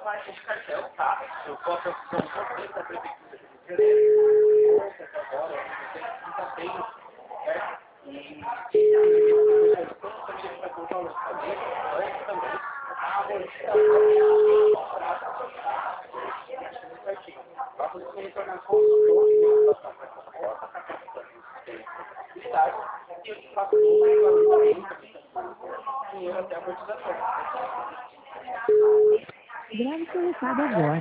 parte de cartel, tá? Eu posso opção completa da prefeitura de Janeiro, agora, não tem, certo? E depois também a gente vai colocar o lançamento, antes também, a modificação certinho. Para você retornar consultor, e eu te faço dinheiro até a amortização. Grave seu recado agora.